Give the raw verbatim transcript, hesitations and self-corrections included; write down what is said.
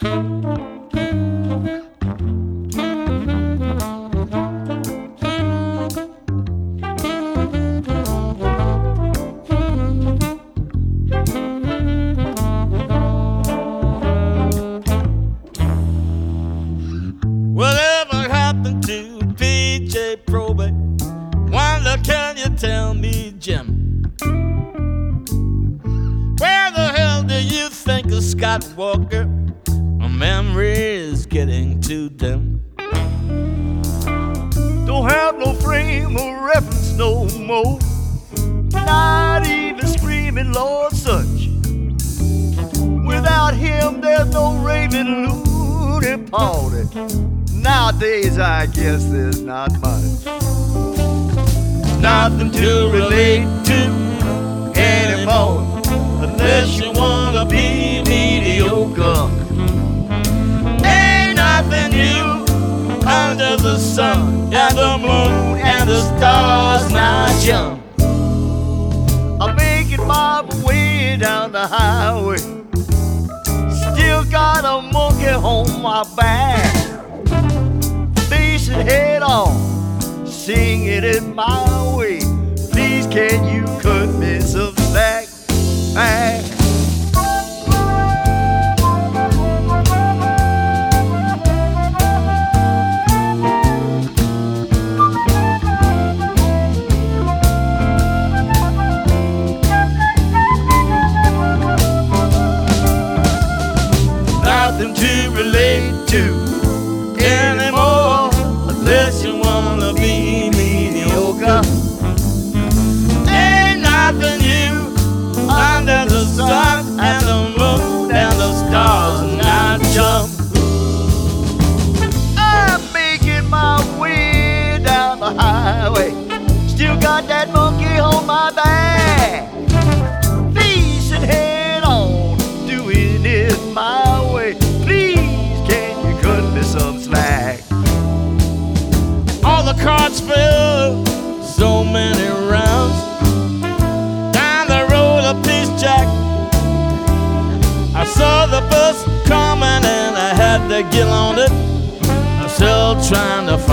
Whatever happened to P J Probate? Wonder, can you tell me, Jim? Where the hell do you think of Scott Walker? My memory is getting too dim. Don't have no frame of reference no more. Not even screaming Lord Such. Without him, there's no raving Looney Party. Nowadays, I guess there's not much. Nothing to relate to anymore, unless you wanna be mediocre. Ain't nothing new under the sun and the moon and the stars not young. I'm making my way down the highway, still got a monkey on my back, facing head on, singing it my way. Please can you cut me some slack? Hey. Nothing to relate to anymore, unless you wanna be mediocre. Ain't nothing new under the sun and the moon and the stars not jump. I'm making my way down the highway, still got that monkey on my back, facing head on, doing it my way. Please can you cut me some slack? All the cards fell, so many rounds. Down the road a piece jack, I saw the bus coming and I had to get on it. I'm still trying to